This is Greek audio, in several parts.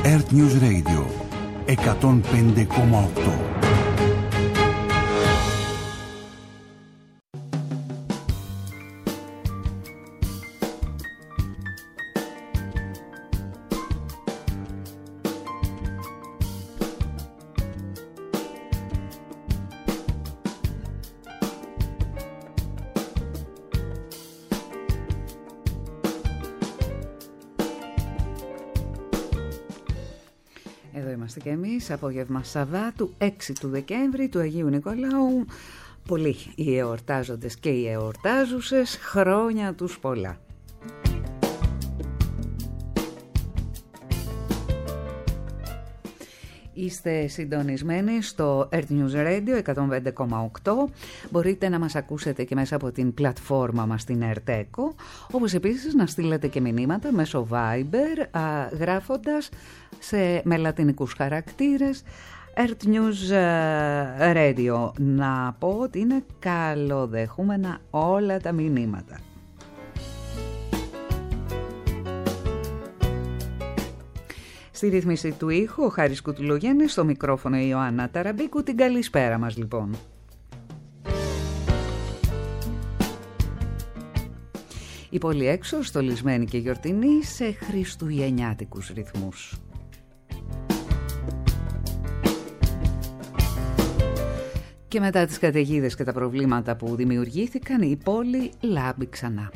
Earth News Radio 105,8. Εδώ είμαστε και εμείς, απόγευμα Σαββάτου, 6 του Δεκέμβρη, του Αγίου Νικολάου. Πολλοί οι εορτάζοντες και οι εορτάζουσες, χρόνια τους πολλά. Είστε συντονισμένοι στο Earth News Radio 105,8. Μπορείτε να μας ακούσετε και μέσα από την πλατφόρμα μας στην Earth Echo, όπως επίσης να στείλετε και μηνύματα μέσω Viber, γράφοντας με λατινικούς χαρακτήρες Earth News Radio. Να πω ότι είναι καλοδεχούμενα όλα τα μηνύματα. Στη ρύθμιση του ήχου ο Χάρης Κουτουλογέννης, στο μικρόφωνο η Ιωάννα Ταραμπίκου. Την καλησπέρα μας λοιπόν. Η πόλη έξω, στολισμένη και γιορτινή σε χριστουγεννιάτικους ρυθμούς. Και μετά τις καταιγίδες και τα προβλήματα που δημιουργήθηκαν, η πόλη λάμπει ξανά.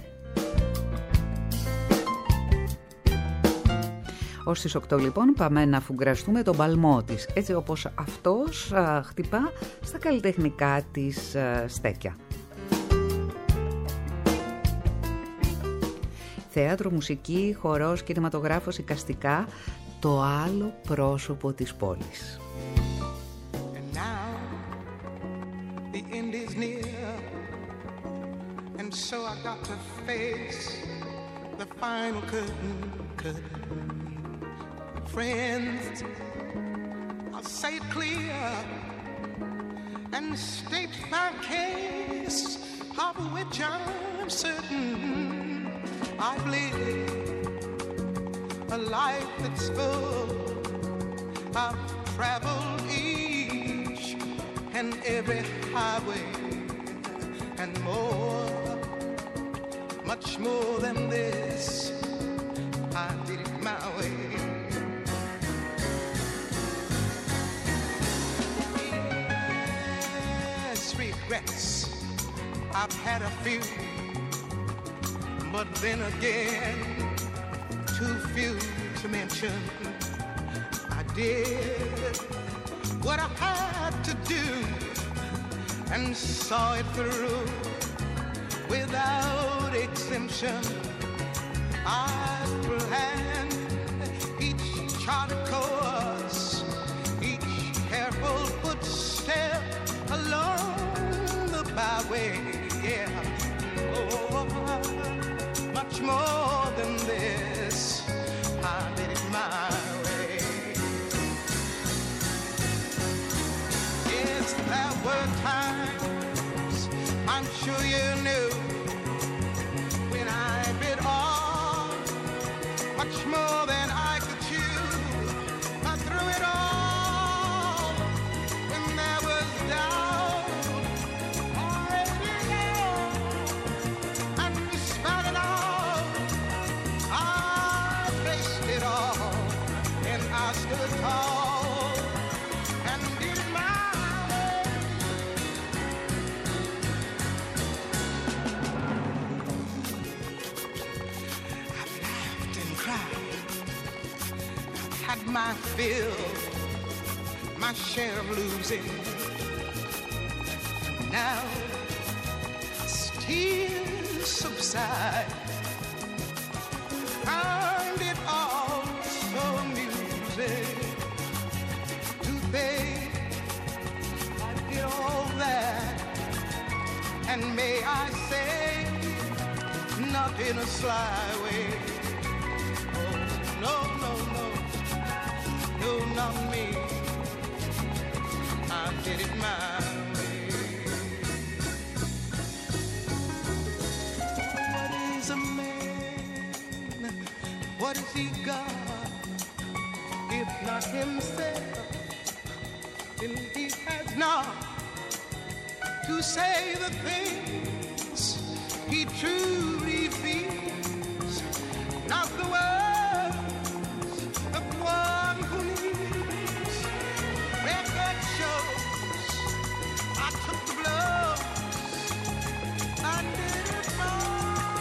Ως τις 8 λοιπόν πάμε να φουγκραστούμε τον παλμό της, έτσι όπως αυτός χτυπά στα καλλιτεχνικά της στέκια. Θέατρο, μουσική, χορός, κινηματογράφος, εικαστικά, το άλλο πρόσωπο της πόλης. And now the end is near, and so I got to face the final curtain. Friends, I'll say it clear and state my case, of which I'm certain. I've lived a life that's full. I've traveled each and every highway and more, much more than this. I did it my way. Regrets, I've had a few, but then again, too few to mention. I did what I had to do and saw it through without exemption. I planned each charted course, each careful footstep along byway, yeah. Oh, much more than this, I did it my way. Yes, there were times, I'm sure you knew, when I bit off much more than I could chew. I threw it all when there was doubt. Stood tall and did it my way. I've laughed and cried. I've had my fill, my share of losing. Now tears subside. Found it all so amusing to think I did all that, and may I say, not in a sly way. Oh, no, no, no, no, not me. I did it my way. What is a man? What has he got? if not himself, then he has not to say the things he truly feels, not the words of one who needs. Record shows I took the blows and did it my way.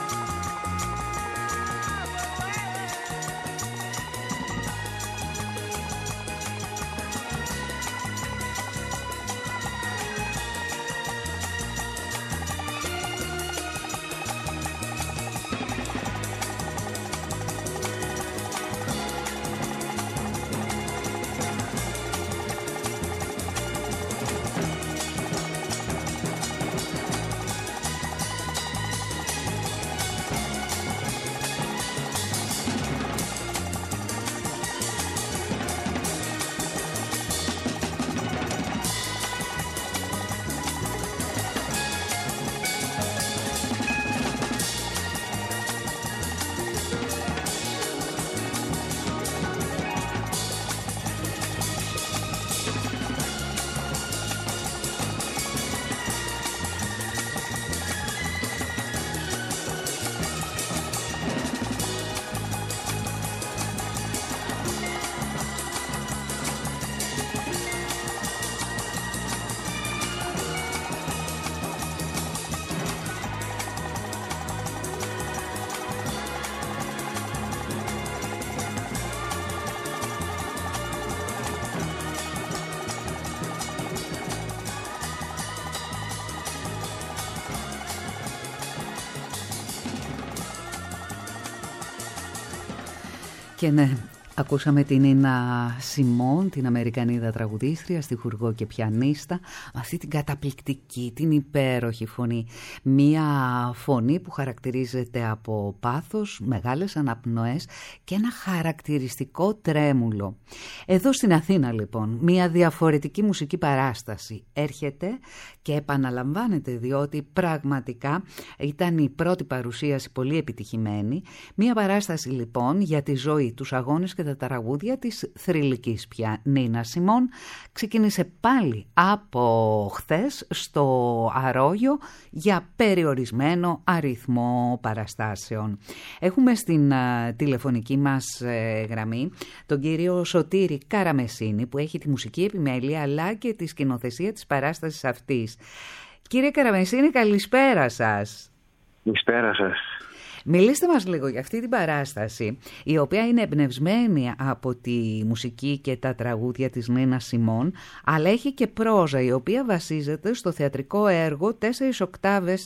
Και ναι, ακούσαμε την Νίνα Σιμών, την Αμερικανίδα τραγουδίστρια, στιχουργό και πιανίστα, με αυτή την καταπληκτική, την υπέροχη φωνή. Μία φωνή που χαρακτηρίζεται από πάθος, μεγάλες αναπνοές και ένα χαρακτηριστικό τρέμουλο. Εδώ στην Αθήνα λοιπόν, μία διαφορετική μουσική παράσταση έρχεται και επαναλαμβάνεται, διότι πραγματικά ήταν η πρώτη παρουσίαση πολύ επιτυχημένη. Μία παράσταση λοιπόν για τη ζωή, τους αγώνες και τα τραγούδια της θρυλικής πια Νίνα Σιμών. Ξεκίνησε πάλι από χθες στο Αρόγιο για περιορισμένο αριθμό παραστάσεων. Έχουμε στην τηλεφωνική μας γραμμή τον κύριο Σωτήρη Καραμεσίνη, που έχει τη μουσική επιμέλεια αλλά και τη σκηνοθεσία της παράστασης αυτής. Κύριε Καραμεσίνη, καλησπέρα σας. Καλησπέρα σας. Μιλήστε μας λίγο για αυτή την παράσταση, η οποία είναι εμπνευσμένη από τη μουσική και τα τραγούδια της Νίνα Σιμών, αλλά έχει και πρόζα, η οποία βασίζεται στο θεατρικό έργο 4 οκτάβες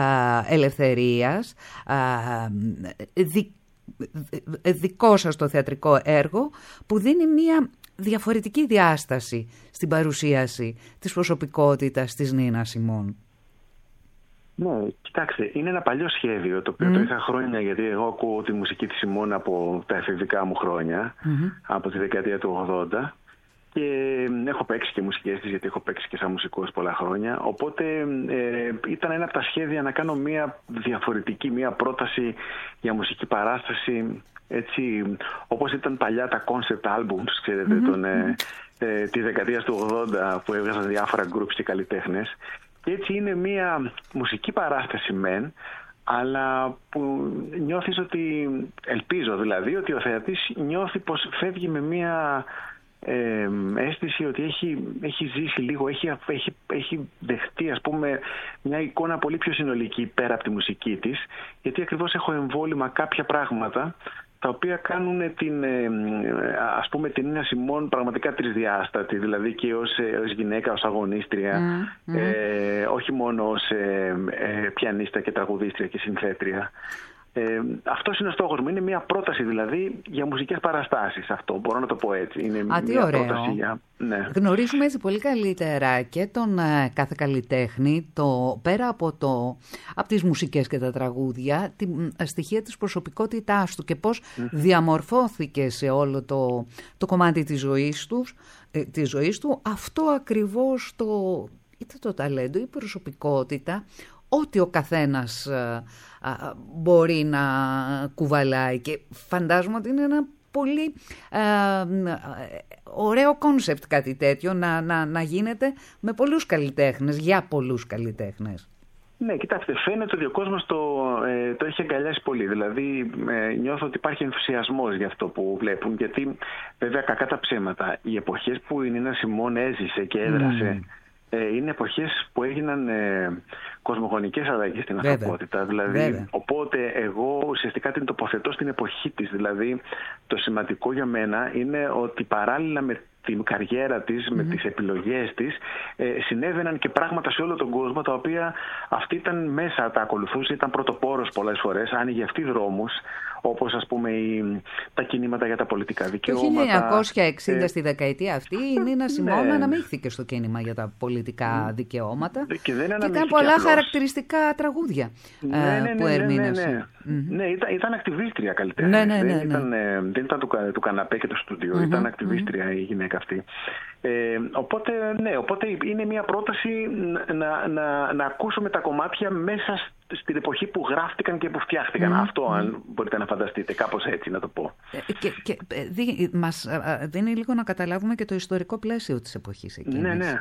ελευθερίας, δικό σας το θεατρικό έργο, που δίνει μια διαφορετική διάσταση στην παρουσίαση της προσωπικότητας της Νίνα Σιμών. Ναι, κοιτάξτε, είναι ένα παλιό σχέδιο το οποίο το είχα χρόνια, γιατί εγώ ακούω τη μουσική της Σιμών από τα εφηβικά μου χρόνια, από τη δεκαετία του 80, και έχω παίξει και μουσικές της, γιατί έχω παίξει και σαν μουσικός πολλά χρόνια. Οπότε ήταν ένα από τα σχέδια να κάνω μια διαφορετική, μια πρόταση για μουσική παράσταση, έτσι όπως ήταν παλιά τα concept albums, ξέρετε, τη δεκαετία του 80, που έβγαζαν διάφορα groups και καλλιτέχνες. Και έτσι είναι μια μουσική παράσταση μεν, αλλά που νιώθεις ότι, ελπίζω δηλαδή, ότι ο θεατής νιώθει πως φεύγει με μια αίσθηση ότι έχει ζήσει λίγο, έχει δεχτεί, ας πούμε, μια εικόνα πολύ πιο συνολική πέρα από τη μουσική της, γιατί ακριβώς έχω εμβόλυμα κάποια πράγματα τα οποία κάνουν ας πούμε, την Νίνα Σιμών πραγματικά τρισδιάστατη, δηλαδή και ως γυναίκα, ως αγωνίστρια, όχι μόνο ως πιανίστα και τραγουδίστρια και συνθέτρια. Αυτός είναι ο στόχος μου. Είναι μια πρόταση δηλαδή για μουσικές παραστάσεις. Αυτό μπορώ να το πω έτσι. Είναι μια πρόταση για... Ναι. Γνωρίζουμε έτσι πολύ καλύτερα και τον κάθε καλλιτέχνη, πέρα από τις μουσικές και τα τραγούδια, τη στοιχεία της προσωπικότητάς του και πώς διαμορφώθηκε σε όλο το κομμάτι της ζωής του. Αυτό ακριβώς είτε το ταλέντο ή η προσωπικότητα, ό,τι ο καθένας μπορεί να κουβαλάει, και φαντάζομαι ότι είναι ένα πολύ ωραίο κόνσεπτ κάτι τέτοιο, να γίνεται με πολλούς καλλιτέχνες, για πολλούς καλλιτέχνες. Ναι, κοιτάξτε, φαίνεται ότι ο κόσμος το έχει αγκαλιάσει πολύ. Δηλαδή, νιώθω ότι υπάρχει ενθουσιασμός για αυτό που βλέπουν. Γιατί, βέβαια, κακά τα ψέματα, οι εποχές που η Νίνα Σιμών έζησε και έδρασε, είναι εποχές που έγιναν κοσμογονικές αλλαγές στην ανθρωπότητα. Δηλαδή, οπότε εγώ ουσιαστικά την τοποθετώ στην εποχή της. Δηλαδή, το σημαντικό για μένα είναι ότι παράλληλα με την καριέρα της, με τις επιλογές της, συνέβαιναν και πράγματα σε όλο τον κόσμο, τα οποία αυτή ήταν μέσα, τα ακολουθούσε, ήταν πρωτοπόρος πολλές φορές, άνοιγε αυτή δρόμους, όπως ας πούμε τα κινήματα για τα πολιτικά δικαιώματα. Το 1960 στη δεκαετία αυτή η Νίνα Σιμών αναμίχθηκε στο κίνημα για τα πολιτικά δικαιώματα και ήταν πολλά χαρακτηριστικά τραγούδια που ερμήνευσε. Ναι, ήταν ακτιβίστρια καλλιτέχνη. Δεν ήταν του καναπέ και του στούντιο, ήταν ακτιβίστρια η γυναίκα αυτή. Οπότε είναι μια πρόταση να ακούσουμε τα κομμάτια μέσα στην εποχή που γράφτηκαν και που φτιάχτηκαν. Αυτό, αν μπορείτε να φανταστείτε, κάπως έτσι να το πω. Και μας δίνει λίγο να καταλάβουμε και το ιστορικό πλαίσιο της εποχής εκείνης. Ναι,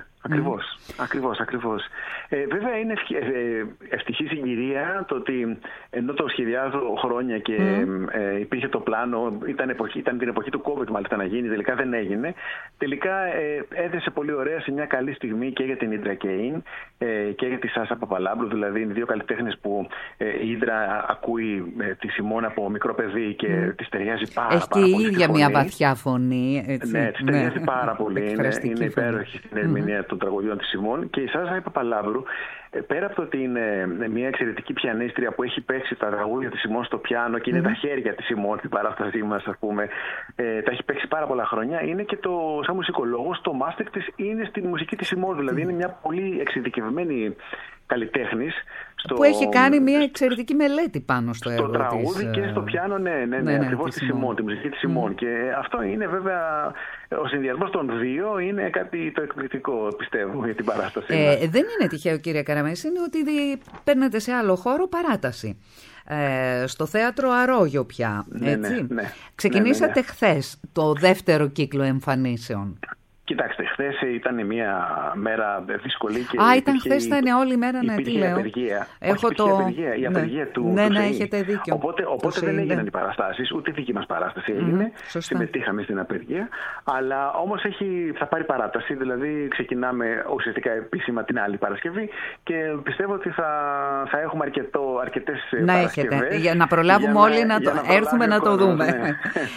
ακριβώς. Βέβαια είναι ευτυχή συγκυρία το ότι ενώ το σχεδιάζω χρόνια και υπήρχε το πλάνο, ήταν την εποχή του COVID μάλιστα να γίνει, τελικά δεν έγινε. Τελικά έδεσε πολύ ωραία σε μια καλή στιγμή και για την Ίντρα Κέιν και για τη Σάσα Παπαλάμπρου. Δηλαδή είναι δύο καλλιτέχνες που η Ίντρα ακούει τη Σιμών από μικρό παιδί και της ταιριάζει πάρα πολύ. Έχει η ίδια μια βαθιά φωνή. Έτσι. Ναι, της ταιριάζει πάρα πολύ. Είναι υπέροχη στην ερμηνεία των τραγουδιών της Σιμών. Και η Σάσα Παπαλάμπρου, πέρα από το ότι είναι μια εξαιρετική πιανίστρια που έχει παίξει τα τραγούδια της Σιμών στο πιάνο και είναι τα χέρια της Σιμών, την παράστασή μας, ας πούμε, τα έχει παίξει πάρα πολλά χρόνια, είναι και σαν μουσικολόγος το μάστερ της είναι στη μουσική της Σιμών. Δηλαδή είναι μια πολύ εξειδικευμένη καλλιτέχνης. Που έχει κάνει μια εξαιρετική μελέτη πάνω στο έργο της. Στο τραγούδι και στο πιάνο, ναι, ακριβώς τη Σιμών, τη μουσική της Σιμών. Και αυτό είναι βέβαια, ο συνδυασμός των δύο είναι κάτι το εκπληκτικό, πιστεύω, για την παράσταση. Δεν είναι τυχαίο, κύριε Καραμεσίνη, ότι παίρνετε σε άλλο χώρο παράταση. Στο θέατρο Αρόγιο πια, έτσι. Ναι. Ξεκινήσατε χθες το δεύτερο κύκλο εμφανίσεων. Κοιτάξτε, χθες ήταν μια μέρα δύσκολη και ήταν χθες, ήταν όλη μέρα, τι λέω. Απεργία. Η απεργία του έχετε δίκιο. Οπότε δεν έγιναν οι παραστάσεις, ούτε η δική μας παράσταση έγινε. Συμμετείχαμε στην απεργία, αλλά όμως θα πάρει παράταση, δηλαδή ξεκινάμε ουσιαστικά επίσημα την άλλη Παρασκευή και πιστεύω ότι θα έχουμε αρκετές Παρασκευές. Για να προλάβουμε όλοι να έρθουμε να το δούμε.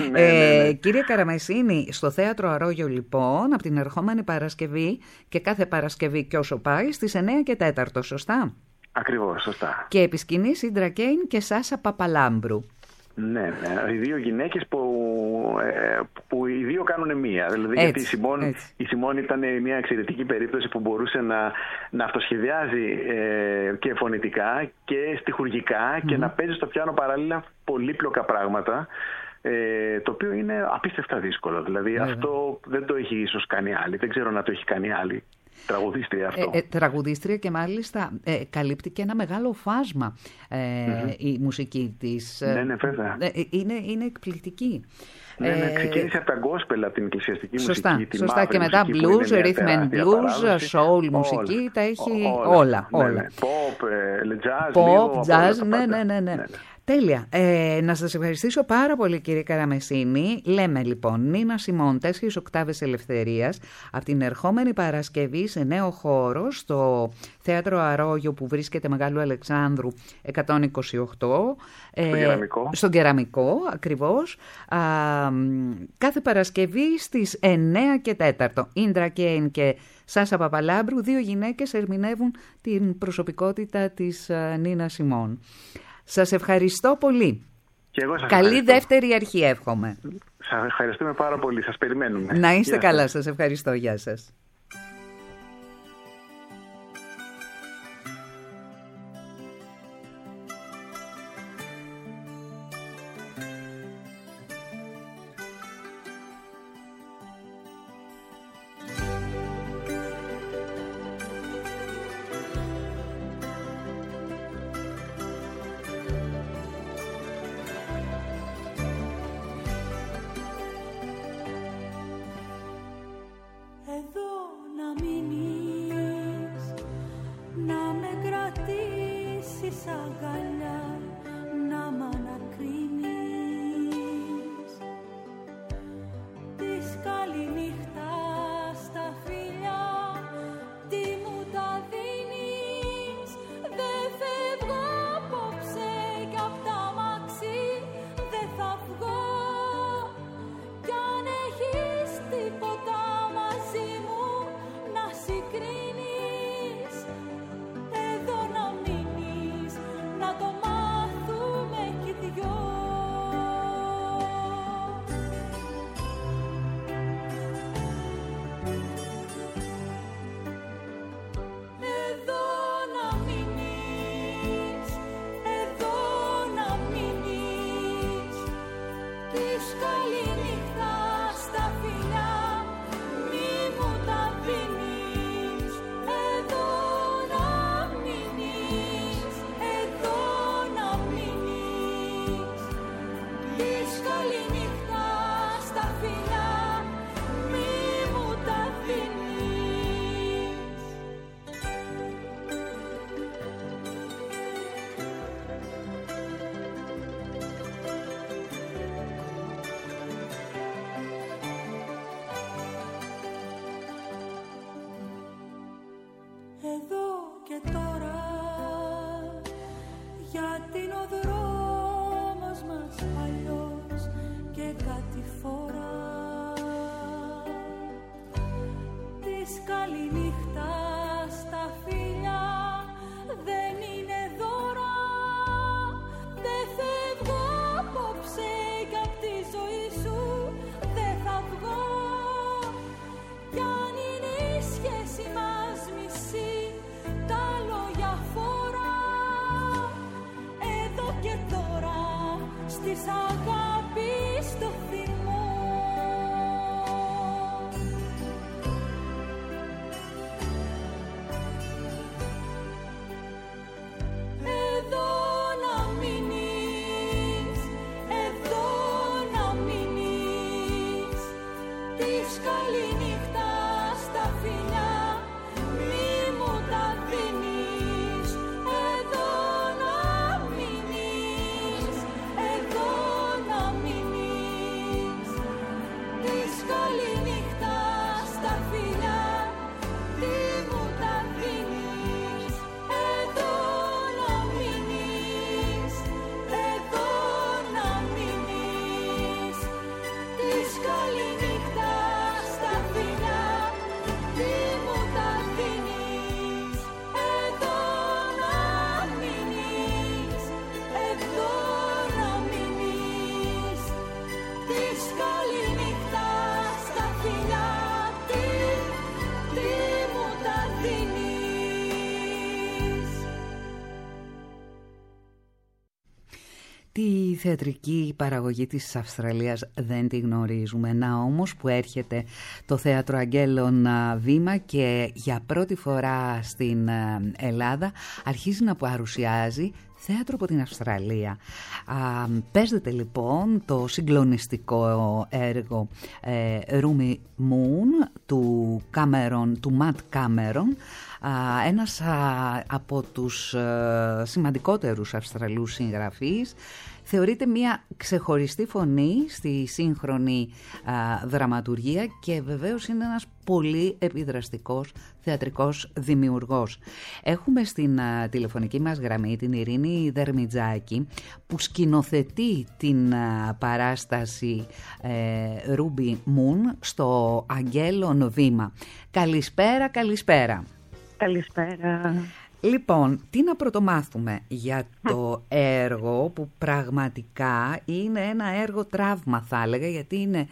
Κύριε Καραμεσίνη, στο θέατρο Αρόγιο λοιπόν, από την ερχόμενη Παρασκευή και κάθε Παρασκευή και όσο πάει, στις 9 και 4, σωστά? Ακριβώς, σωστά. Και επισκηνής Ίντρα Κέιν και Σάσα Παπαλάμπρου. Ναι, οι δύο γυναίκες που οι δύο κάνουν μία. Δηλαδή, γιατί η Σιμών ήταν μια εξαιρετική περίπτωση που μπορούσε να αυτοσχεδιάζει και φωνητικά και στιχουργικά και να παίζει στο πιάνο παράλληλα πολύπλοκα πράγματα. Το οποίο είναι απίστευτα δύσκολο. Δηλαδή αυτό δεν το έχει ίσως κάνει άλλη. Δεν ξέρω να το έχει κάνει άλλη τραγουδίστρια αυτό. Τραγουδίστρια και μάλιστα καλύπτει και ένα μεγάλο φάσμα η μουσική της. Ναι, βέβαια. Είναι εκπληκτική. Ναι, ξεκίνησε από τα γκόσπελ, από την εκκλησιαστική μουσική. Σωστά, και μετά blues, rhythm and blues, soul μουσική, τα έχει όλα. Pop, jazz, ναι. Τέλεια. Να σας ευχαριστήσω πάρα πολύ, κύριε Καραμεσίνη. Λέμε λοιπόν Νίνα Σιμών, 4 οκτάβες ελευθερίας, από την ερχόμενη Παρασκευή σε νέο χώρο στο θέατρο Αρόγιο που βρίσκεται Μεγάλου Αλεξάνδρου 128. Στον Κεραμικό, ακριβώς. Κάθε Παρασκευή στις 9 και 4. Ίντρα Κέιν και Σάσα Παπαλάμπρου, δύο γυναίκες ερμηνεύουν την προσωπικότητα της Νίνα Σιμών. Σας ευχαριστώ πολύ. Και εγώ σας Καλή ευχαριστώ. Δεύτερη αρχή εύχομαι. Σας ευχαριστούμε πάρα πολύ. Σας περιμένουμε. Να είστε καλά. Σας ευχαριστώ. Γεια σας. Εδώ και τώρα, γιατί είναι ο δρόμος μας παλιός και κάτι φορά. Της καληνύχτα στα φιλιά δεν είναι δώρα. Δεν φεύγω απόψε κι απ' τη ζωή σου δεν θα βγω. Κι αν είναι η σχέση μας μισή, τα λόγια φορά. Εδώ και τώρα, στις αγάπης το θυμό. Εδώ να μείνεις, εδώ να μείνεις. Της καληνύχτα στα φιλιά μη μου τα δίνεις. Εδώ να μείνεις, εδώ να μείνεις. Της καληνύχτα στα φιλιά μη μου τα δίνεις. Εδώ να μείνεις, εδώ να μείνεις. Της καληνύχτα στα φιλιά μη μου τα δίνεις. Εδώ να μείνεις, εδώ να μείνεις. Της καληνύχτα στα φιλιά τι μου τα δίνεις. Τη θεατρική παραγωγή της Αυστραλίας δεν τη γνωρίζουμε. Να όμως που έρχεται το Θέατρο Αγγέλων Βήμα και για πρώτη φορά στην Ελλάδα αρχίζει να παρουσιάζει θέατρο από την Αυστραλία. Παίζεται λοιπόν το συγκλονιστικό έργο Ruby Moon του Matt Cameron, ένας από τους σημαντικότερους Αυστραλούς συγγραφείς. Θεωρείται μια ξεχωριστή φωνή στη σύγχρονη δραματουργία και βεβαίως είναι ένας πολύ επιδραστικός θεατρικός δημιουργός. Έχουμε στην τηλεφωνική μας γραμμή την Ειρήνη Δερμιτζάκη που σκηνοθετεί την παράσταση Ruby Moon στο Αγγέλων Βήμα. Καλησπέρα, καλησπέρα. Καλησπέρα. Λοιπόν, τι να πρωτομάθουμε για το έργο που πραγματικά είναι ένα έργο τραύμα θα έλεγα, γιατί είναι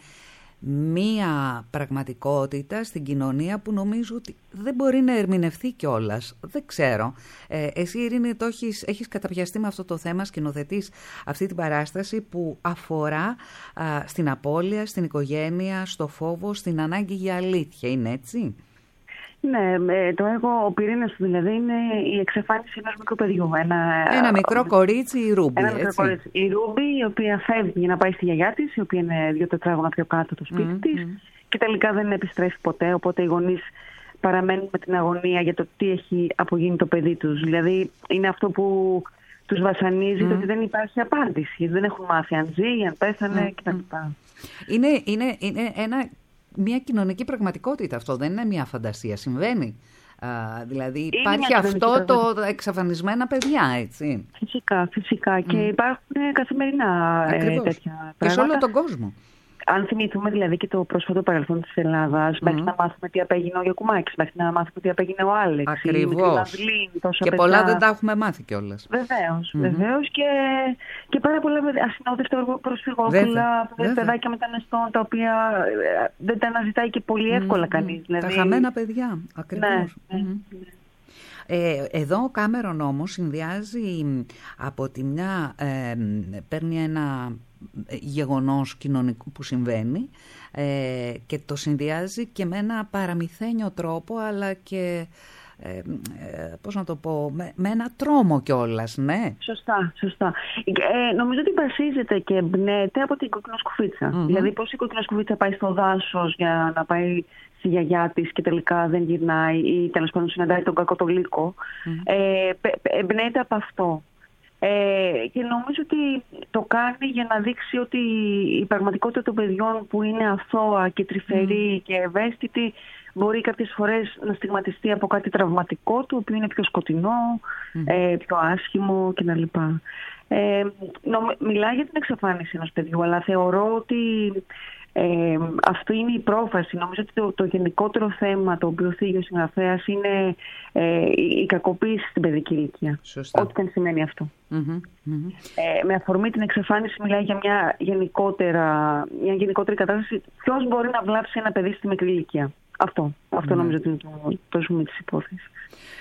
μία πραγματικότητα στην κοινωνία που νομίζω ότι δεν μπορεί να ερμηνευθεί κιόλας. Δεν ξέρω. Εσύ Ειρήνη έχεις καταπιαστεί με αυτό το θέμα, σκηνοθετείς αυτή την παράσταση που αφορά στην απώλεια, στην οικογένεια, στο φόβο, στην ανάγκη για αλήθεια. Είναι έτσι? Ναι, το έργο, ο πυρήνας του δηλαδή είναι η εξαφάνιση ενός μικρού παιδιού. Ένα μικρό κορίτσι, η Ρούμπι. Ένα μικρό κορίτσι, η Ρούμπι, η οποία φεύγει να πάει στη γιαγιά της, η οποία είναι 2 τετράγωνα πιο κάτω το σπίτι της και τελικά δεν επιστρέφει ποτέ, οπότε οι γονείς παραμένουν με την αγωνία για το τι έχει απογίνει το παιδί τους. Δηλαδή είναι αυτό που τους βασανίζει, το ότι δεν υπάρχει απάντηση, δεν έχουν μάθει αν ζει, αν πέθανε κτλ. Είναι μια κοινωνική πραγματικότητα αυτό, δεν είναι μια φαντασία, συμβαίνει. Δηλαδή υπάρχει αυτό το εξαφανισμένα παιδιά, έτσι. Φυσικά. Και υπάρχουν καθημερινά τέτοια πράγματα. Και σε όλο τον κόσμο. Αν θυμηθούμε δηλαδή και το πρόσφατο παρελθόν της Ελλάδας, μέχρι να μάθουμε τι απέγινε ο Γιακουμάκης, μέχρι να μάθουμε τι απέγινε ο Άλεξ. Ακριβώς. Και πολλά δεν τα έχουμε μάθει κιόλας. Βεβαίως. Και πάρα πολλά ασυνόδευτα προσφυγόπουλα, παιδάκια μεταναστών, τα οποία δεν τα αναζητάει και πολύ εύκολα κανείς. Δηλαδή... Τα χαμένα παιδιά, ακριβώς. Εδώ ο Κάμερον όμως συνδυάζει από τη μια, παίρνει ένα γεγονός κοινωνικού που συμβαίνει και το συνδυάζει και με ένα παραμυθένιο τρόπο, αλλά και πώς να το πω, με ένα τρόμο κιόλας, ναι. Σωστά. Νομίζω ότι βασίζεται και εμπνέεται από την κοκκινοσκουφίτσα. Δηλαδή πώς η κοκκινοσκουφίτσα πάει στο δάσος για να πάει στη γιαγιά της και τελικά δεν γυρνάει ή τέλος πάντων συναντάει τον κακό το λύκο. Εμπνέεται από αυτό. Και νομίζω ότι το κάνει για να δείξει ότι η πραγματικότητα των παιδιών που είναι αθώα και τρυφερή και ευαίσθητη μπορεί κάποιες φορές να στιγματιστεί από κάτι τραυματικό του, που είναι πιο σκοτεινό, πιο άσχημο κτλ. Μιλάει για την εξαφάνιση ενός παιδιού, αλλά θεωρώ ότι αυτό είναι η πρόφαση. Νομίζω ότι το γενικότερο θέμα το οποίο θίγει ο συγγραφέας είναι η κακοποίηση στην παιδική ηλικία. Σωστά. Ό,τι και αν σημαίνει αυτό. Με αφορμή την εξαφάνιση μιλάει για μια γενικότερη κατάσταση. Ποιος μπορεί να βλάψει ένα παιδί στη μικρή ηλικία. Αυτό νομίζω ότι είναι το ζούμε της υπόθεσης.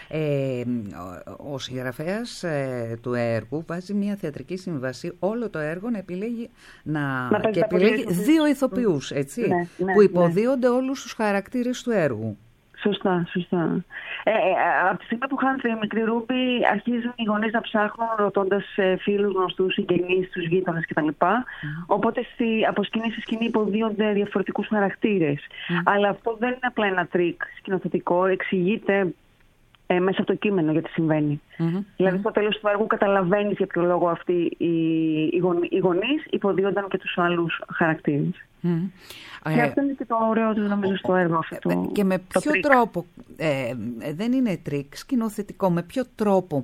Ο συγγραφέας του έργου βάζει μια θεατρική σύμβαση όλο το έργο να επιλέγει, και επιλέγει 2 ηθοποιούς, έτσι, που υποδίονται όλους τους χαρακτήρες του έργου. Σωστά. Από τη στιγμή που χάνεται η μικρή Ρούμπη, αρχίζουν οι γονείς να ψάχνουν, ρωτώντας φίλους, γνωστούς, συγγενείς, τους γείτονες κτλ. Οπότε από σκηνή σε σκηνή υποδίονται διαφορετικούς χαρακτήρες. Αλλά αυτό δεν είναι απλά ένα τρίκ σκηνοθετικό, εξηγείται μέσα από το κείμενο γιατί συμβαίνει. Δηλαδή στο τέλος του έργου καταλαβαίνεις για ποιο λόγο αυτοί οι γονείς υποδίονταν και τους άλλους χαρακτήρες. Και αυτό είναι και το ωραίο του νομίζω στο έργο αυτό. Και με ποιο τρόπο, δεν είναι τρίκ σκηνοθετικό, με ποιο τρόπο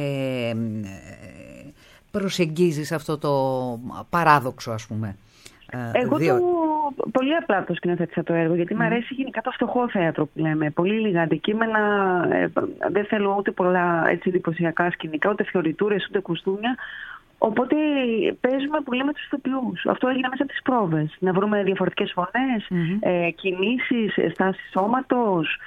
προσεγγίζεις αυτό το παράδοξο, ας πούμε? Εγώ πολύ απλά το σκηνοθέτησα το έργο, γιατί μου αρέσει γενικά το φτωχό θέατρο που λέμε. Πολύ λίγα αντικείμενα, δεν θέλω ούτε πολλά εντυπωσιακά σκηνικά, ούτε φιωριτούρες, ούτε κουστούμια. Οπότε παίζουμε πολύ με τους ηθοποιούς. Αυτό έγινε μέσα από τις πρόβες. Να βρούμε διαφορετικές φωνές, κινήσεις, στάσεις σώματος.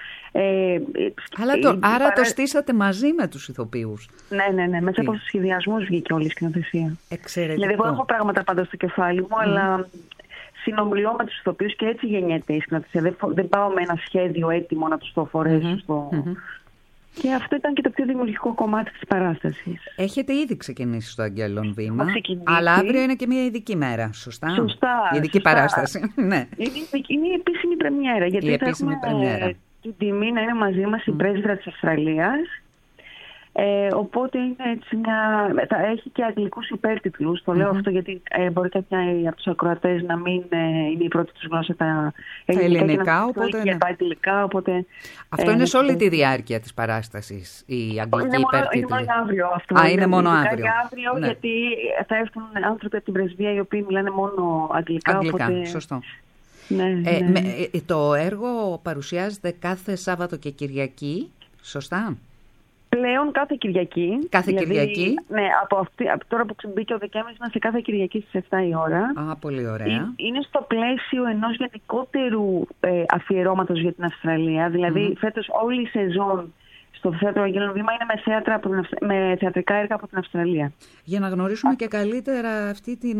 Άρα το στήσατε μαζί με τους ηθοποιούς. Ναι. Μέσα από τους σχεδιασμούς βγήκε όλη η σκηνοθεσία. Εξαιρετικό. Δηλαδή εγώ έχω πράγματα πάντα στο κεφάλι μου, αλλά συνομιλώ με τους ηθοποιούς και έτσι γεννιέται η σκηνοθεσία. Δεν πάω με ένα σχέδιο έτοιμο να τους το φορέσω Και αυτό ήταν και το πιο δημιουργικό κομμάτι της παράστασης. Έχετε ήδη ξεκινήσει στο Αγγέλων Βήμα, αλλά αύριο είναι και μια ειδική μέρα, σωστά? Σωστά. Η ειδική παράσταση. Ναι. Είναι η επίσημη πρεμιέρα, γιατί θα έχουμε την τιμή να είναι μαζί μας η πρέσβυρα της Αυστραλίας. Οπότε είναι έτσι θα έχει και αγγλικούς υπέρτιτλους. Το λέω αυτό γιατί μπορεί κάποια από τους ακροατές να μην είναι η πρώτη τους γλώσσα τα ελληνικά, οπότε τα αγγλικά. Οπότε, αυτό είναι σε όλη τη διάρκεια της παράστασης, η αγγλική υπέρτιτλη. Είναι μόνο αύριο αυτό. Είναι μόνο αύριο. Ναι. Γιατί θα έρθουν άνθρωποι από την πρεσβεία οι οποίοι μιλάνε μόνο αγγλικά. Οπότε... Σωστό. Ναι. Το έργο παρουσιάζεται κάθε Σάββατο και Κυριακή, σωστά? Πλέον κάθε Κυριακή. Κυριακή. Ναι, από τώρα που μπήκε ο Δεκέμβρης είμαστε κάθε Κυριακή στις 7 η ώρα. Πολύ ωραία. Είναι στο πλαίσιο ενός γενικότερου αφιερώματος για την Αυστραλία. Δηλαδή φέτος όλη η σεζόν στο Θέατρο Αγγέλων Βήμα είναι με θεατρικά έργα από την Αυστραλία. Για να γνωρίσουμε και καλύτερα αυτή τη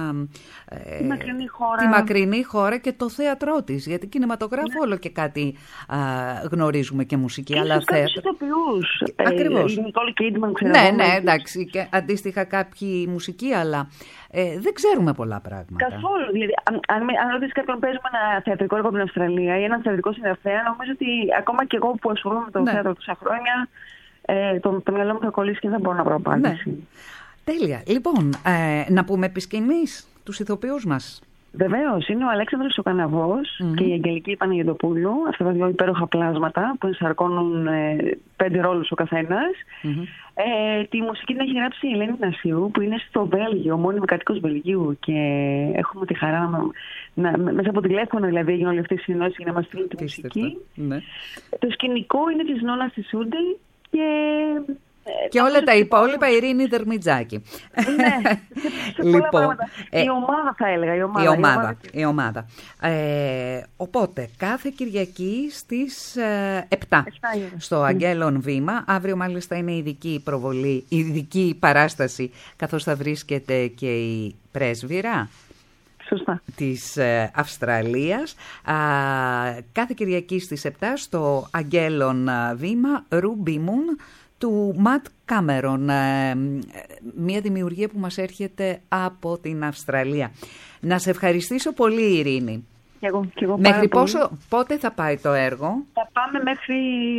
μακρινή χώρα και το θέατρό της. Γιατί κινηματογράφο όλο και κάτι γνωρίζουμε και μουσική. Και αλλά θέατρο. Ακριβώς. Η Νικόλ Κίντμαν, ξέρω. Ναι, εντάξει. Και αντίστοιχα κάποιοι μουσική, αλλά δεν ξέρουμε πολλά πράγματα. Καθόλου. Δηλαδή, αν ρωτήσει κάποιον παίζουμε ένα θεατρικό έργο από την Αυστραλία ή ένα θεατρικό συγγραφέα, νομίζω ότι ακόμα και εγώ που ασχολούμαι με το θέατρο τόσα χρόνια, το μυαλό μου θα κολλήσει και δεν μπορώ να βρω απάντηση. Ναι. Τέλεια. Λοιπόν, να πούμε επί σκηνής τους ηθοποιούς μας. Βεβαίως, είναι ο Αλέξανδρος ο Καναβός και η Αγγελική Παναγιωτοπούλου. Αυτά τα δύο υπέροχα πλάσματα που ενσαρκώνουν 5 ρόλους ο καθένας. Τη μουσική την έχει γράψει η Ελένη Νασίου, που είναι στο Βέλγιο, μόνιμη κατοίκος Βελγίου. Και έχουμε τη χαρά μέσα από τηλέφωνο δηλαδή έγινε όλη αυτή η συνεννόηση για να μας στείλει τη μουσική. Ναι. Το σκηνικό είναι της Νόνας της Σούντελ και Και όλα τα υπόλοιπα Ειρήνη Δερμιτζάκη. Ναι, Λοιπόν, η ομάδα θα έλεγα. Η ομάδα. Οπότε, κάθε Κυριακή στις 7 στο Αγγέλων Βήμα. Αύριο μάλιστα είναι ειδική προβολή, ειδική παράσταση, καθώς θα βρίσκεται και η πρέσβυρα της Αυστραλίας. Κάθε Κυριακή στις 7 στο Αγγέλων Βήμα, Ruby Moon του Ματ Κάμερον, μια δημιουργία που μας έρχεται από την Αυστραλία. Να σε ευχαριστήσω πολύ, Ειρήνη. Και εγώ μέχρι πότε θα πάει το έργο? Θα πάμε μέχρι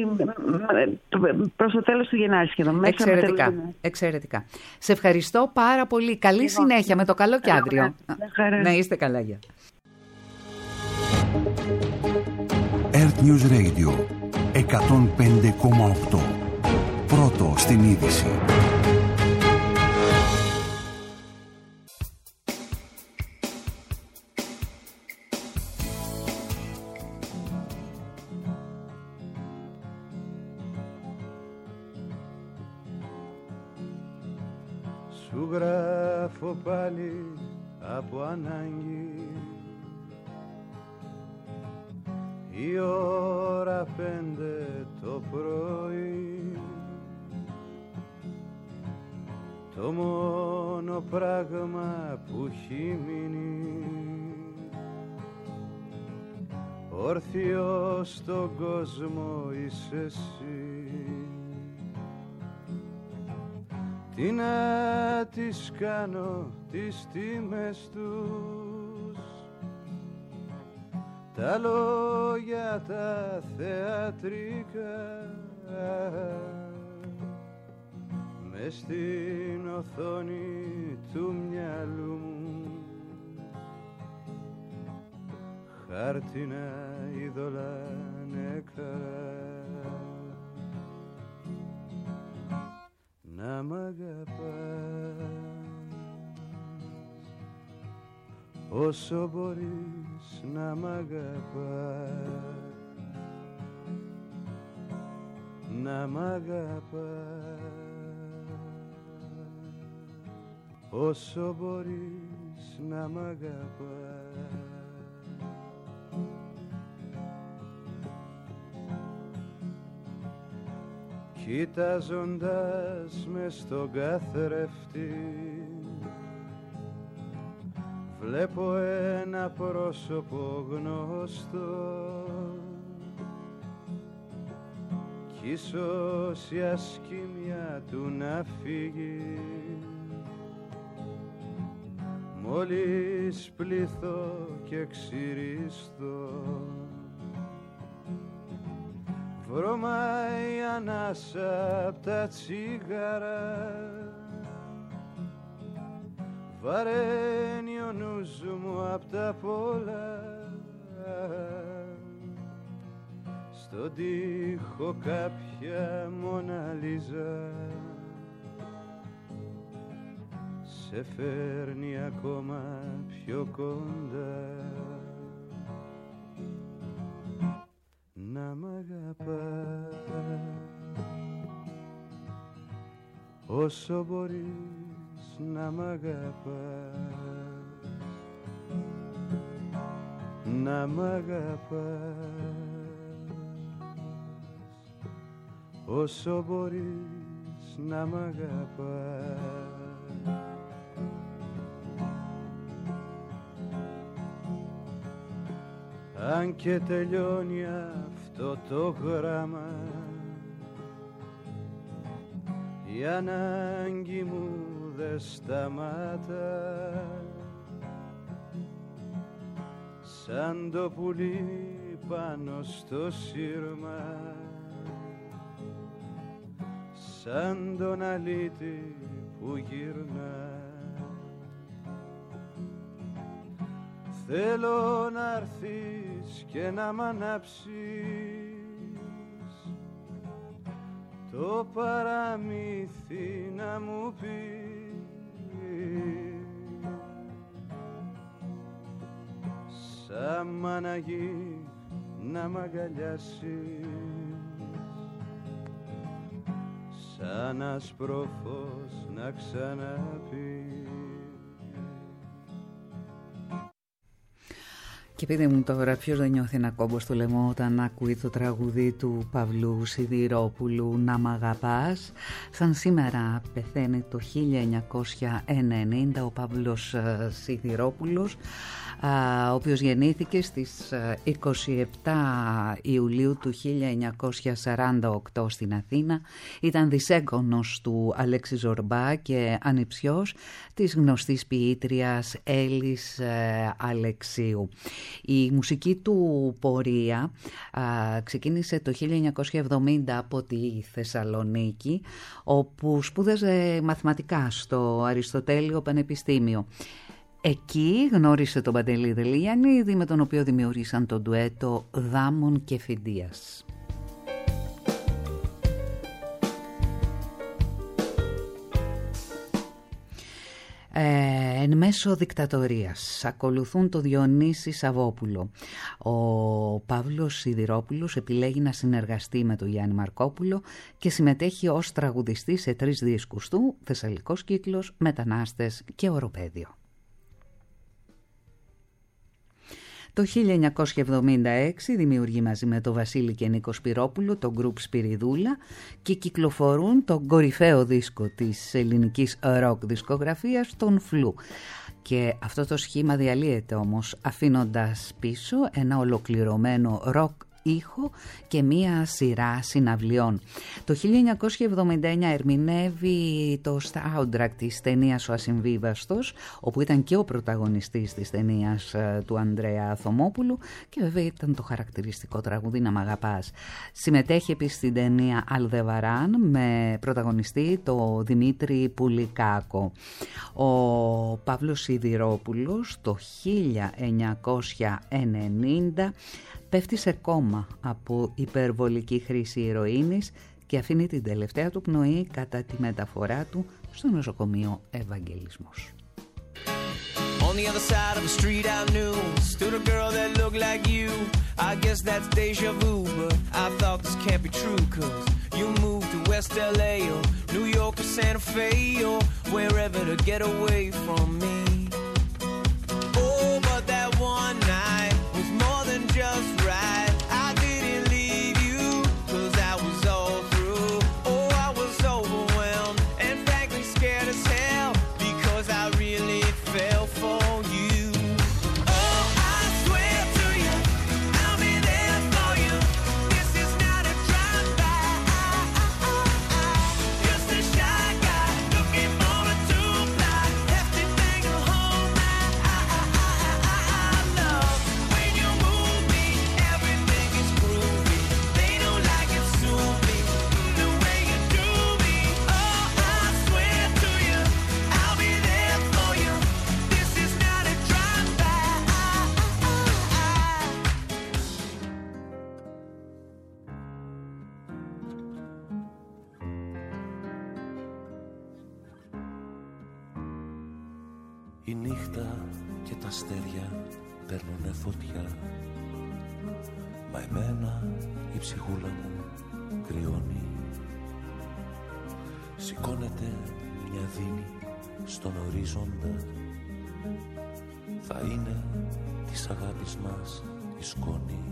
προς το τέλος του Γενάρη σχεδόν. Εξαιρετικά. Σε ευχαριστώ πάρα πολύ. Καλή συνέχεια με το καλό και αύριο. Να είστε καλά. Γεια. Earth News Radio 105,8. Πρώτο στην είδηση. Σου γράφω πάλι από ανάγκη, η ώρα 5 το πρωί, το μόνο πράγμα που έχει μείνει όρθιο στον κόσμο είσαι εσύ. Τι να τις κάνω τις τιμές τους, τα λόγια τα θεατρικά, μες στην οθόνη του μυαλού μου χάρτινα είδωλα νεκρά. Να μ' αγαπάς όσο μπορείς να μ' αγαπάς, να μ' αγαπάς όσο μπορείς να μ' αγαπάς. Κοιτάζοντας μες στον καθρέφτη βλέπω ένα πρόσωπο γνωστό κι ίσως η ασκήμια του να φύγει μόλις πληθώ και ξυριστώ. Βρωμάει η ανάσα απ' τα τσιγάρα, βαραίνει ο νους μου απ' τα πολλά. Στον τοίχο κάποια Μοναλίζα σε φέρνει ακόμα πιο κοντά. Να μ' αγαπάς όσο μπορείς να μ' αγαπάς, να μ' αγαπάς όσο μπορείς να μ' αγαπάς. Αν και τελειώνει αυτό το γράμμα, η ανάγκη μου δε σταμάτα, σαν το πουλί πάνω στο σύρμα, σαν τον αλήτη που γυρνά. Θέλω να έρθεις και να μ' ανάψεις το παραμύθι, να μου πεις σαν μαναγή να μ' αγκαλιάσεις, σαν άσπρο φως να ξαναπεί. Και πείτε μου τώρα, ποιος δεν νιώθει ένα κόμπο στο λαιμό όταν ακούει το τραγούδι του Παυλού Σιδηρόπουλου «Να μ' αγαπάς». Σαν σήμερα πεθαίνει το 1990 ο Παύλος Σιδηρόπουλος, ο οποίος γεννήθηκε στις 27 Ιουλίου του 1948 στην Αθήνα. Ήταν δισέγγονος του Αλέξη Ζορμπά και ανιψιός της γνωστής ποιήτριας Έλλης Αλεξίου. Η μουσική του πορεία ξεκίνησε το 1970 από τη Θεσσαλονίκη, όπου σπούδαζε μαθηματικά στο Αριστοτέλειο Πανεπιστήμιο. Εκεί γνώρισε τον Παντελή Δελιανίδη, με τον οποίο δημιουργήσαν το ντουέτο Δάμων και Φιντίας. Εν μέσω δικτατορίας ακολουθούν το Διονύση Σαββόπουλο. Ο Παύλος Σιδηρόπουλος επιλέγει να συνεργαστεί με τον Γιάννη Μαρκόπουλο και συμμετέχει ως τραγουδιστής σε 3 δίσκους του: Θεσσαλικός Κύκλος, Μετανάστες και Οροπέδιο. Το 1976 δημιουργεί μαζί με τον Βασίλη και Νίκο Σπυρόπουλο το γκρουπ Σπυριδούλα και κυκλοφορούν τον κορυφαίο δίσκο της ελληνικής ροκ δισκογραφίας, τον Φλου. Και αυτό το σχήμα διαλύεται όμως, αφήνοντας πίσω ένα ολοκληρωμένο ροκ ήχο και μία σειρά συναυλιών. Το 1979 ερμηνεύει το soundtrack της ταινίας «Ο Ασυμβίβαστος», όπου ήταν και ο πρωταγωνιστής της ταινίας του Ανδρέα Αθωμόπουλου, και βέβαια ήταν το χαρακτηριστικό τραγούδι «Να μ' αγαπάς». Συμμετέχει επίσης στην ταινία «Αλδεβαράν» με πρωταγωνιστή το Δημήτρη Πουλικάκο. Ο Παύλος Σιδηρόπουλος το 1990 πέφτει σε κόμμα από υπερβολική χρήση ηρωίνης και αφήνει την τελευταία του πνοή κατά τη μεταφορά του στο νοσοκομείο Ευαγγελισμός. On the other side of the street I knew stood a girl that looked like you. I guess that's deja vu, but I thought this can't be true, 'cause you moved to West LA or New York or Santa Fe or wherever to get away from me. Oh, but that one night was more than just right. I didn't leave you 'cause I was all through. Oh, I was overwhelmed and frankly scared as hell because I really fell for you. Oh, I swear to you, I'll be there for you. This is not a drive-by. Just a shy guy looking for a two-ply hefty thing to hold my love. When you move me, everything is groovy. They don't like it, sue me the way you do me. Oh, I swear to you, I'll be there for you. This is not a drive-by. Η νύχτα και τα αστέρια παίρνουνε φωτιά, μα εμένα η ψυχούλα μου κρυώνει. Σηκώνεται μια δίνη στον ορίζοντα, θα είναι της αγάπης μας η σκόνη.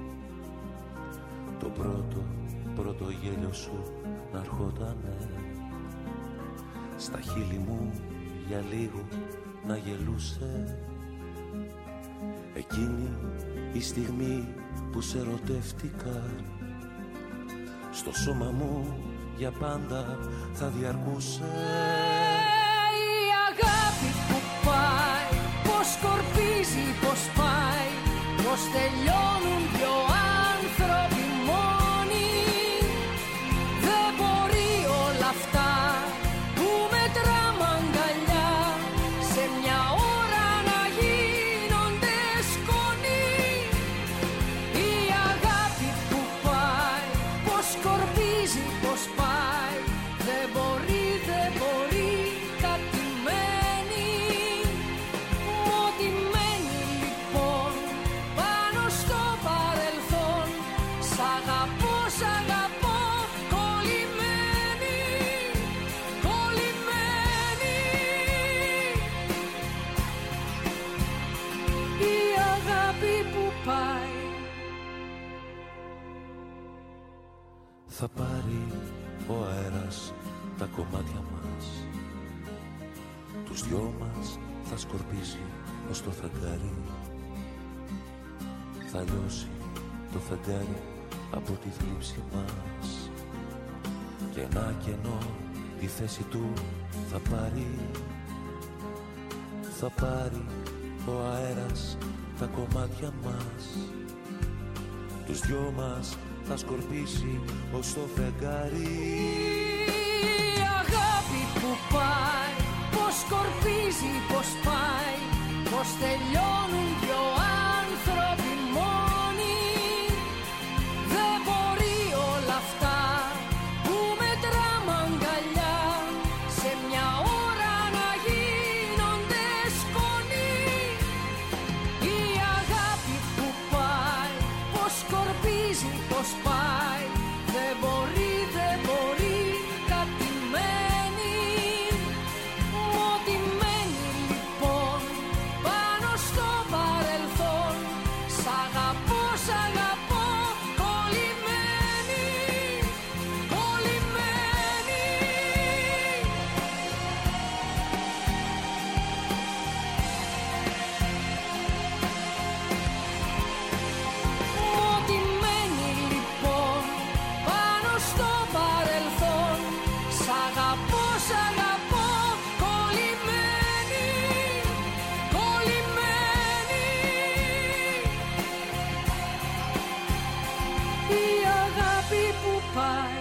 Το πρώτο γέλιο σου να ερχότανε στα χείλη μου για λίγο να γελούσε. Εκείνη η στιγμή που σε ερωτεύτηκα, στο σώμα μου για πάντα θα διαρκούσε. Η αγάπη που πάει, πως σκορπίζει, πως πάει, πως τελειώνουν δυο άνθρωποι μόνοι. Δεν μπορεί όλα αυτά που μετράμε αγκαλιά σε μια ώρα να γίνονται σκόνη. Η αγάπη που πάει, πως σκορπίζει, πως πάει, δεν μπορεί, κάτι μένει. Ό,τι μένει λοιπόν πάνω στο θα πάρει ο αέρας τα κομμάτια μας. Τους δυο μας θα σκορπίσει ως το φεγγάρι. Θα λιώσει το φεγγάρι από τη θλίψη μας και ένα κενό τη θέση του θα πάρει. Θα πάρει ο αέρας τα κομμάτια μας. Τους δυο μας θα σκορπίσει ως το φεγγάρι. Η αγάπη που πάει, πως σκορπίζει, πως πάει, πως τελειώνουν δυο άνθρωποι μόνοι. Δεν μπορεί όλα αυτά που μετράμε αγκαλιά σε μια ώρα να γίνονται σκόνη. Η αγάπη που πάει, πως σκορπίζει, πως πάει, δεν μπορεί, δεν μπορεί, κάτι μένει. Ό,τι μένει λοιπόν πάνω στο παρελθόν, σ' αγαπώ, σ' αγαπώ, κολλημένη, κολλημένη. Ό,τι μένει λοιπόν πάνω στο παρελθόν, σ' αγαπώ, σ' αγαπώ, κολλημένη, κολλημένη. Η αγάπη που πάει.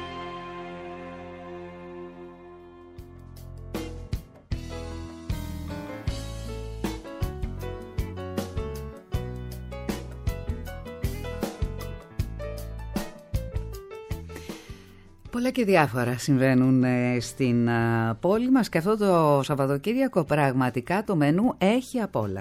Πολλά και διάφορα συμβαίνουν στην πόλη μας και αυτό το Σαββατοκύριακο πραγματικά το μενού έχει απ' όλα.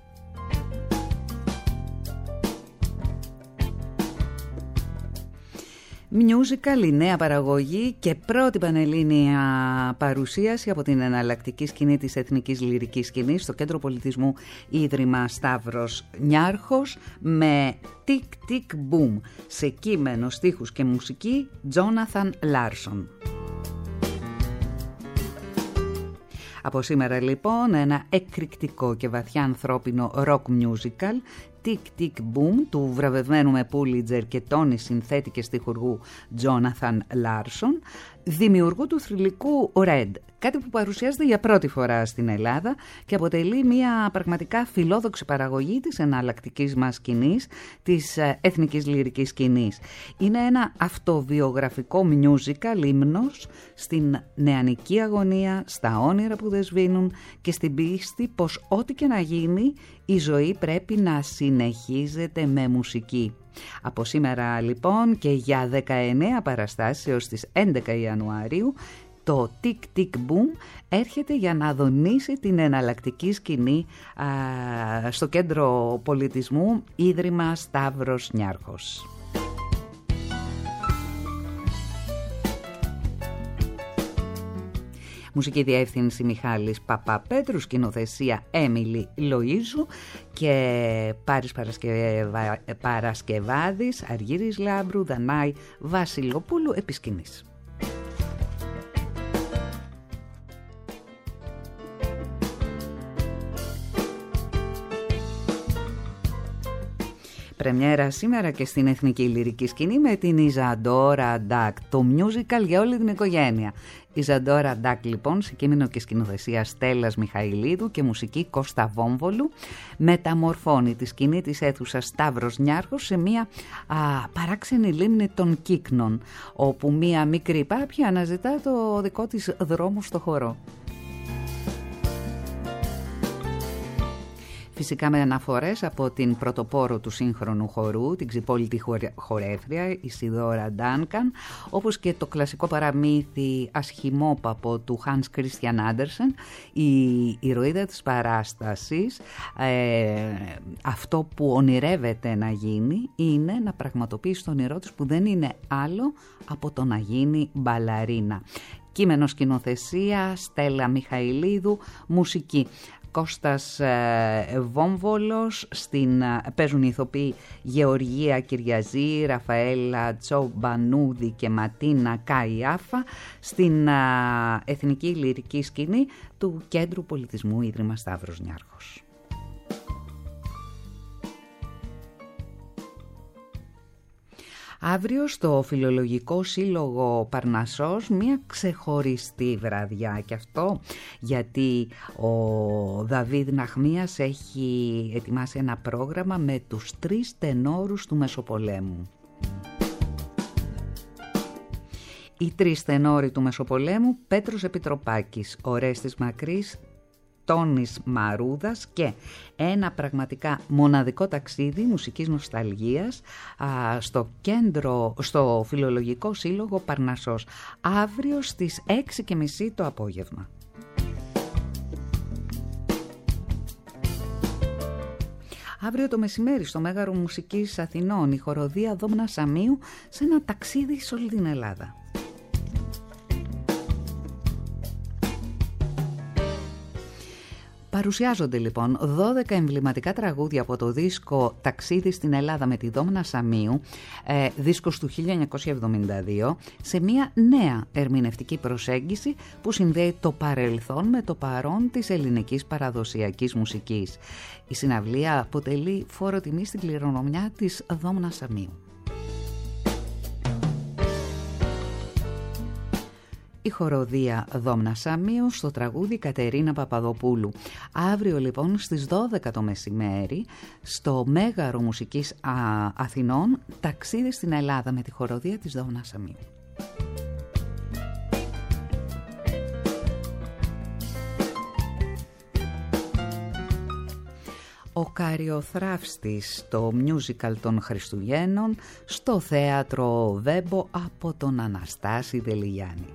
Musical, η νέα παραγωγή και πρώτη πανελλήνια παρουσίαση από την εναλλακτική σκηνή της εθνικής λυρικής σκηνής στο Κέντρο Πολιτισμού Ίδρυμα Σταύρος Νιάρχος με Tick Tick Boom σε κείμενο, στίχους και μουσική Jonathan Larson. Από σήμερα λοιπόν ένα εκρηκτικό και βαθιά ανθρώπινο rock musical Tick Tick Boom του βραβευμένου με Pulitzer και Tony συνθέτη και στιχουργού Jonathan Larson, δημιουργού του θρυλικού Red, κάτι που παρουσιάζεται για πρώτη φορά στην Ελλάδα και αποτελεί μια πραγματικά φιλόδοξη παραγωγή της εναλλακτικής μας σκηνής, της εθνικής λυρικής σκηνής. Είναι ένα αυτοβιογραφικό musical ύμνος στην νεανική αγωνία, στα όνειρα που δεν σβήνουν και στην πίστη πως ό,τι και να γίνει η ζωή πρέπει να συνεχίζεται με μουσική. Από σήμερα λοιπόν και για 19 παραστάσεις έως τις 11 Ιανουαρίου το Tick Tick Boom έρχεται για να δονήσει την εναλλακτική σκηνή στο Κέντρο Πολιτισμού Ίδρυμα Σταύρος Νιάρχος. Μουσική διεύθυνση Μιχάλης Παπαπέτρου, σκηνοθεσία Έμιλη Λοΐζου και Πάρης Παρασκευάδης, Αργύρης Λάμπρου, Δανάη Βασιλοπούλου επί σκηνής. Πρεμιέρα σήμερα και στην εθνική λυρική σκηνή με την Ιζαντόρα Ντάκ, το musical για όλη την οικογένεια. Ιζαντόρα Ντάκ λοιπόν σε κείμενο και σκηνοθεσία Στέλλας Μιχαηλίδου και μουσική Κώστα Βόμβολου μεταμορφώνει τη σκηνή της αίθουσας Σταύρος Νιάρχος σε μια παράξενη λίμνη των Κύκνων, όπου μια μικρή πάπια αναζητά το δικό της δρόμο στο χορό. Φυσικά με αναφορές από την πρωτοπόρο του σύγχρονου χορού, την ξυπόλυτη χορεύτρια Ισιδώρα Ντάνκαν, όπως και το κλασικό παραμύθι Ασχημόπαπο του Hans Christian Andersen. Η ηρωίδα της παράστασης, αυτό που ονειρεύεται να γίνει είναι να πραγματοποιήσει τον όνειρό της που δεν είναι άλλο από το να γίνει μπαλαρίνα. Κείμενο σκηνοθεσία Στέλλα Μιχαηλίδου, μουσική Κώστας Βόμβολος, παίζουν οι ηθοποιοί Γεωργία Κυριαζή, Ραφαέλα Τσομπανούδη και Ματίνα Καϊάφα, στην εθνική λυρική σκηνή του Κέντρου Πολιτισμού Ίδρυμα Σταύρος Νιάρχος. Αύριο στο Φιλολογικό Σύλλογο Παρνασσός μια ξεχωριστή βραδιά, και αυτό γιατί ο Δαβίδ Ναχμίας έχει ετοιμάσει ένα πρόγραμμα με τους 3 τενόρους του Μεσοπολέμου. Οι 3 τενόροι του Μεσοπολέμου: Πέτρος Επιτροπάκης, Ορέστης Μακρύς, Τόνης Μαρούδας, και ένα πραγματικά μοναδικό ταξίδι μουσικής νοσταλγίας στο Φιλολογικό Σύλλογο Παρνασσός, αύριο στις 6:30 το απόγευμα. Αύριο το μεσημέρι στο Μέγαρο Μουσικής Αθηνών η χοροδία Δόμνα Σαμίου σε ένα ταξίδι σε όλη την Ελλάδα. Παρουσιάζονται λοιπόν 12 εμβληματικά τραγούδια από το δίσκο «Ταξίδι στην Ελλάδα» με τη Δόμνα Σαμίου, δίσκος του 1972, σε μια νέα ερμηνευτική προσέγγιση που συνδέει το παρελθόν με το παρόν της ελληνικής παραδοσιακής μουσικής. Η συναυλία αποτελεί φόρο τιμή στην κληρονομιά της Δόμνα Σαμίου. Η χοροδία Δόμνα Σαμίου στο τραγούδι Κατερίνα Παπαδοπούλου. Αύριο λοιπόν στις 12 το μεσημέρι στο Μέγαρο Μουσικής Αθηνών, ταξίδι στην Ελλάδα με τη χοροδία της Δόμνα Σαμίου. Ο Καριοθράφστης, το musical των Χριστουγέννων στο θέατρο Βέμπο από τον Αναστάση Δελιγιάννη.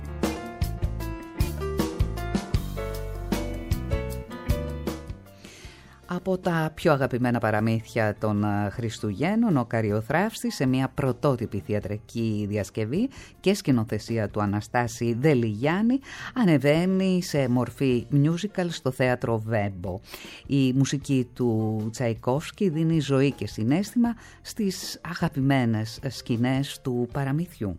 Από τα πιο αγαπημένα παραμύθια των Χριστουγέννων, ο Καριοθράφστης, σε μια πρωτότυπη θεατρική διασκευή και σκηνοθεσία του Αναστάση Δελιγιάννη, ανεβαίνει σε μορφή musical στο θέατρο Βέμπο. Η μουσική του Τσαϊκόφσκι δίνει ζωή και συναίσθημα στις αγαπημένες σκηνές του παραμυθιού.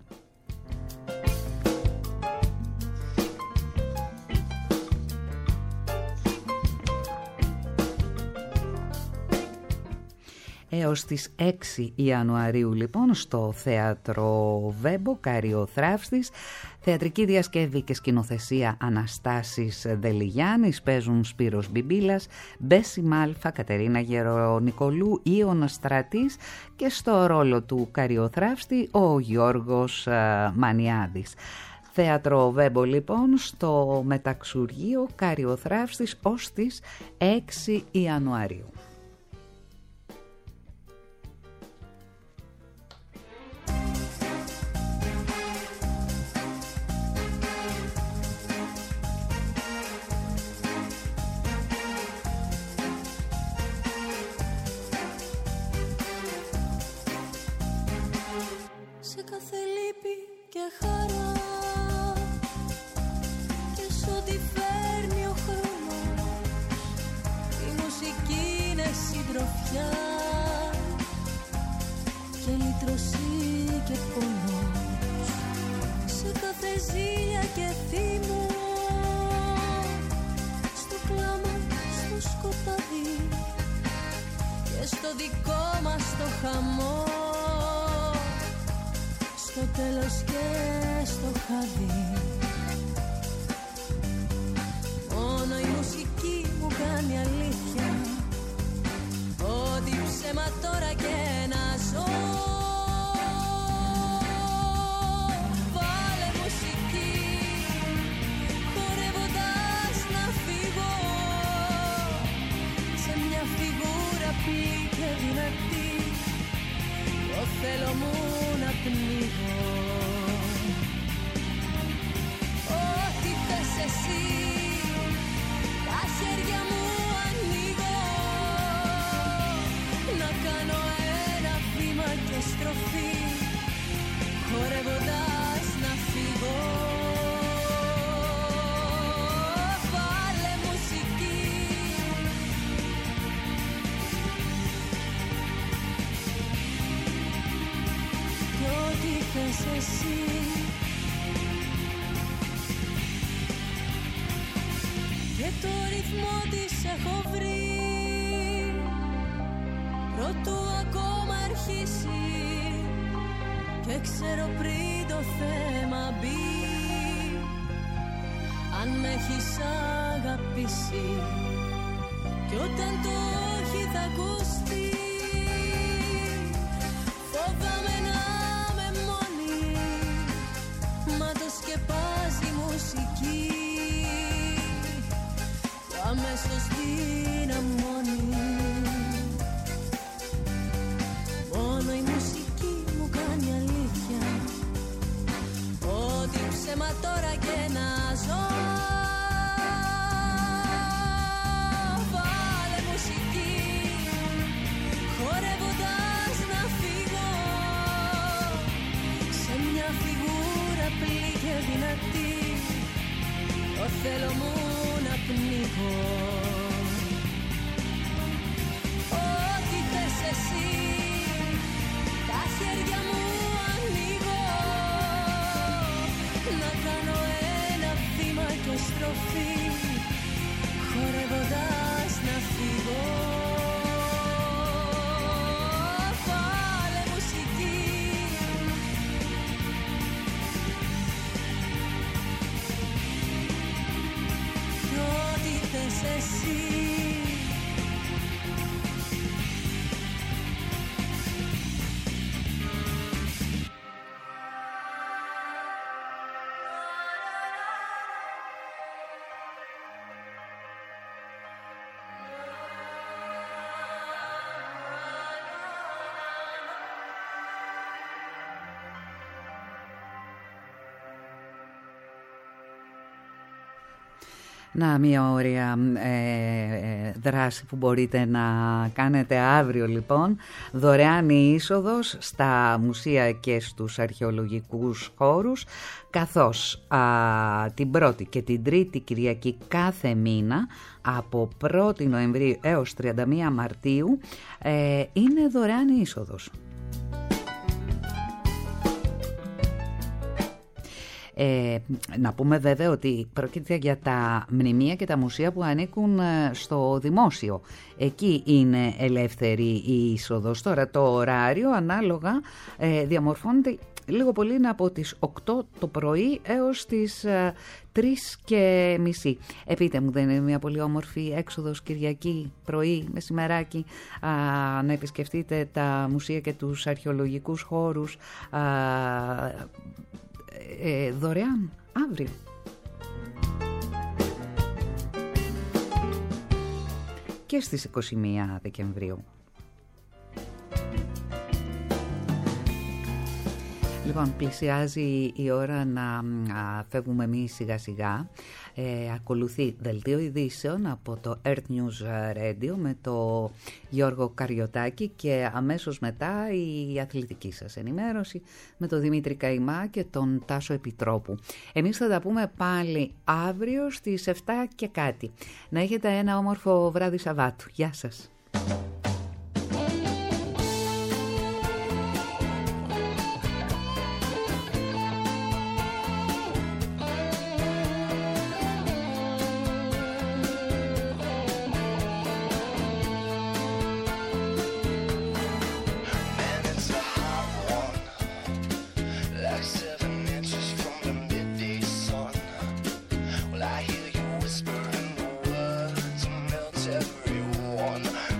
Έως τις 6 Ιανουαρίου λοιπόν στο θέατρο Βέμπο, Καριοθράφστης, θεατρική διασκευή και σκηνοθεσία Αναστάσης Δελιγιάννης, παίζουν Σπύρος Μπιμπίλας, Μπέση Μάλφα, Κατερίνα Γερονικολού, Ιων Στρατής και στο ρόλο του Καριοθράφστη ο Γιώργος Μανιάδης. Θέατρο Βέμπο λοιπόν στο Μεταξουργείο Καριοθράφστης ως τις 6 Ιανουαρίου. Και λύτρωση και πονός, σε κάθε ζήλια και θύμο, στο κλάμα, στο σκοτάδι και στο δικό μας το χαμό, στο τέλος και στο χάδι. Μόνο η μουσική μου κάνει αλήθεια, ό,τι ψέμα τώρα και να ζω. Βάλε μουσική, χορεύοντας να φύγω σε μια φιγούρα απλή και δυνατή, το θέλω μου να πνίγω. Ό,τι θες εσύ, τα χέρια μου ανοίγω, να κάνω ένα βήμα και στροφή, χορεύοντας να φύγω. Βάλε μουσική, φταίς εσύ. Και το ρυθμό της έχω βρει, προτού ακόμα αρχίσει. Και ξέρω πριν το θέμα μπει, αν με έχεις αγαπήσει. Κι όταν το όχι θα ακουστεί, φοβάμαι να είμαι μόνη, μα το σκεπάζει η μουσική που αμέσως δυναμώνει. Μόνο η μουσική μου κάνει αλήθεια, ότι ψέμα τώρα και να ζω. Βάλε μουσική, χορεύοντας να φύγω σε μια φιγούρα πλή και δυνατή, το θέλω μου να πνίγω. Ό,τι θες εσύ, τα χέρια μου ανοίγω, να κάνω ένα βήμα και στροφή, χορεύοντας να φύγω. Βάλε μουσική, κι ό,τι θες εσύ. Να, μια ωραία δράση που μπορείτε να κάνετε αύριο λοιπόν. Δωρεάν η είσοδος στα μουσεία και στους αρχαιολογικούς χώρους, καθώς την 1η και την 3η Κυριακή κάθε μήνα από 1η Νοεμβρίου έως 31 Μαρτίου είναι δωρεάν η είσοδος. Να πούμε βέβαια ότι πρόκειται για τα μνημεία και τα μουσεία που ανήκουν στο δημόσιο. Εκεί είναι ελεύθερη η είσοδος. Τώρα το ωράριο ανάλογα διαμορφώνεται λίγο πολύ, είναι από τις 8 το πρωί έως τις 3:30. Πείτε μου, δεν είναι μια πολύ όμορφη έξοδος Κυριακή πρωί, μεσημεράκι, να επισκεφτείτε τα μουσεία και τους αρχαιολογικούς χώρους δωρεάν αύριο. Και στις 21 Δεκεμβρίου. Λοιπόν, πλησιάζει η ώρα να φεύγουμε εμείς σιγά σιγά. Ακολουθεί δελτίο ειδήσεων από το Earth News Radio με το Γιώργο Καριωτάκη και αμέσως μετά η αθλητική σας ενημέρωση με τον Δημήτρη Καημά και τον Τάσο Επιτρόπου. Εμείς θα τα πούμε πάλι αύριο στις 7 και κάτι. Να έχετε ένα όμορφο βράδυ Σαββάτου. Γεια σας. Everyone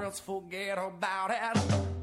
just forget about it.